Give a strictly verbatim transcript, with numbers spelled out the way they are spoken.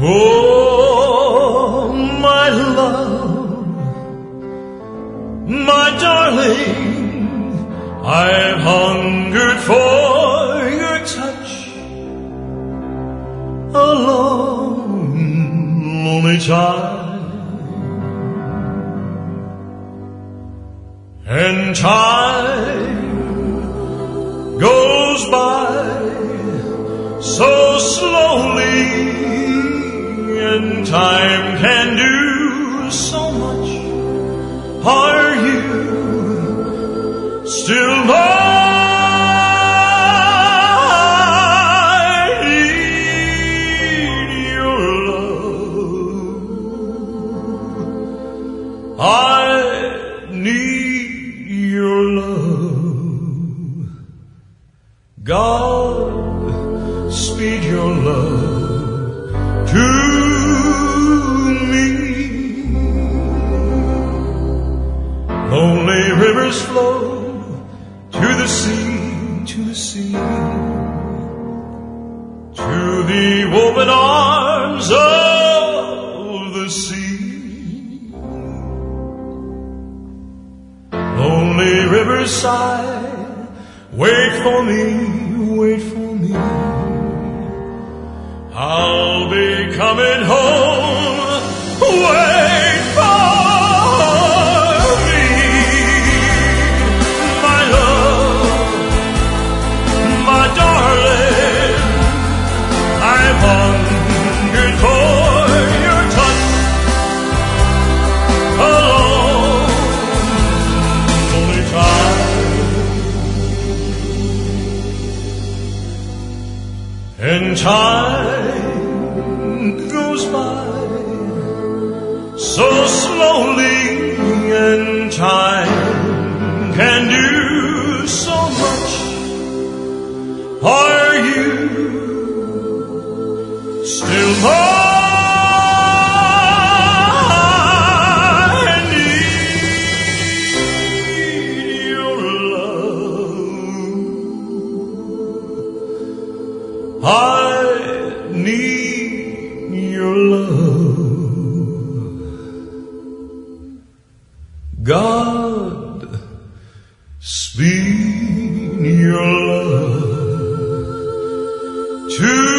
Oh, my love, my darling, I've hungered for your touch a long, lonely time, and time goes by so slowly, and time can do so much. Are you still mine? I need your love. I need your love. God, speed your love to me. Lonely rivers flow to the sea, to the sea, to the open arms of the sea. Lonely rivers sigh, wait for me, wait for me. I'll be coming home, wait for me. My love, my darling, I've hungered for your touch a long, lonely time, and time goes by so slowly, and time can do so much. Are you still mine? I need your love. I need your love. God, speed your love to